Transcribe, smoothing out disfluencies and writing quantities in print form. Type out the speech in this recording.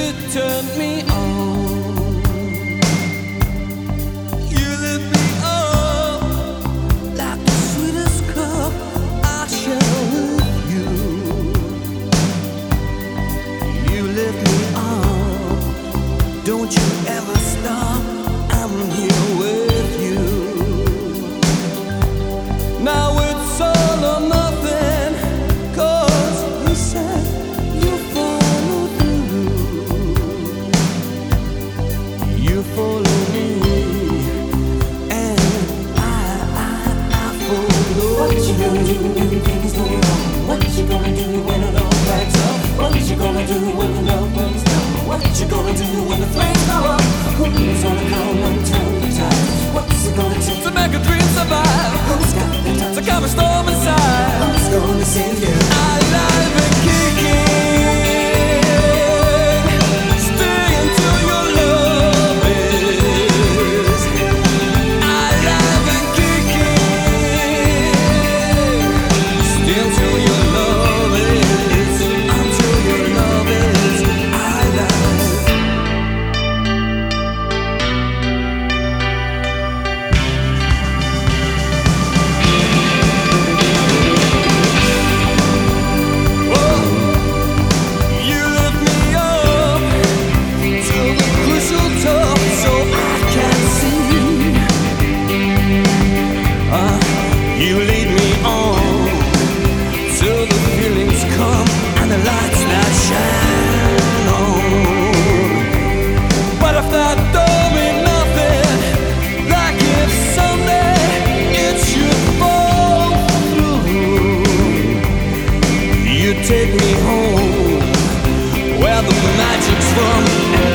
turned me on. You lit me up like the sweetest cup I share with you. You lit me up, don't you ever stop, I'm here with you. Now it's all or nothing, 'cause you said you follow through. You follow me, and I follow. What you gonna do when things go wrong? What you gonna do when it all backs up? What you gonna do when the love runs down? What you gonna do when the flames go up? Who's gonna come and turn the tide? What's it gonna take To make a dream survive, who's got the time to calm a storm inside. who's gonna save you? Alive and kicking, stay until your love is. Alive and kicking, stay until your love is. Until your love is alive. You lift me up to the crucial top so I can see. You lead me on till the feelings come and the lights that shine on. But if that don't mean nothing, like if someday it should fall through, you take me home where the magic's from.